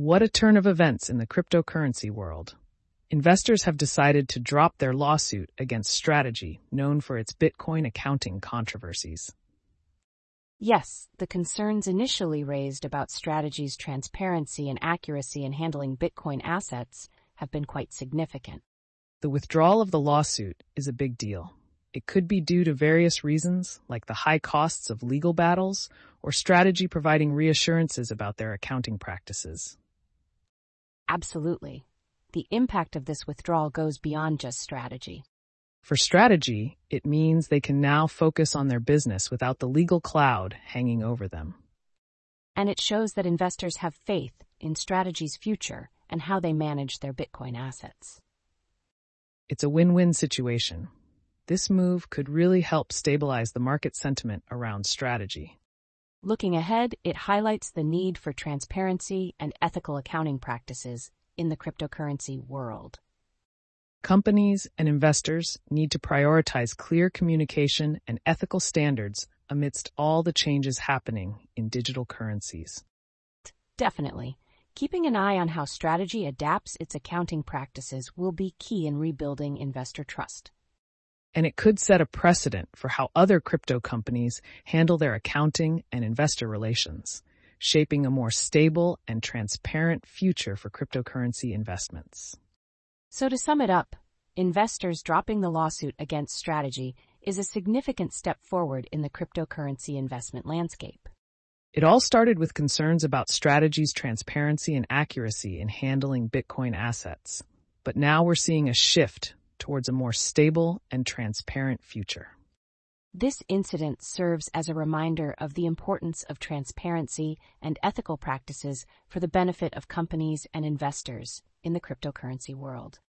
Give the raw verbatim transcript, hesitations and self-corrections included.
What a turn of events in the cryptocurrency world. Investors have decided to drop their lawsuit against Strategy, known for its Bitcoin accounting controversies. Yes, the concerns initially raised about Strategy's transparency and accuracy in handling Bitcoin assets have been quite significant. The withdrawal of the lawsuit is a big deal. It could be due to various reasons, like the high costs of legal battles, or Strategy providing reassurances about their accounting practices. Absolutely. The impact of this withdrawal goes beyond just Strategy. For Strategy, it means they can now focus on their business without the legal cloud hanging over them. And it shows that investors have faith in Strategy's future and how they manage their Bitcoin assets. It's a win-win situation. This move could really help stabilize the market sentiment around Strategy. Looking ahead, it highlights the need for transparency and ethical accounting practices in the cryptocurrency world. Companies and investors need to prioritize clear communication and ethical standards amidst all the changes happening in digital currencies. Definitely. Keeping an eye on how Strategy adapts its accounting practices will be key in rebuilding investor trust. And it could set a precedent for how other crypto companies handle their accounting and investor relations, shaping a more stable and transparent future for cryptocurrency investments. So to sum it up, investors dropping the lawsuit against Strategy is a significant step forward in the cryptocurrency investment landscape. It all started with concerns about Strategy's transparency and accuracy in handling Bitcoin assets. But now we're seeing a shift towards a more stable and transparent future. This incident serves as a reminder of the importance of transparency and ethical practices for the benefit of companies and investors in the cryptocurrency world.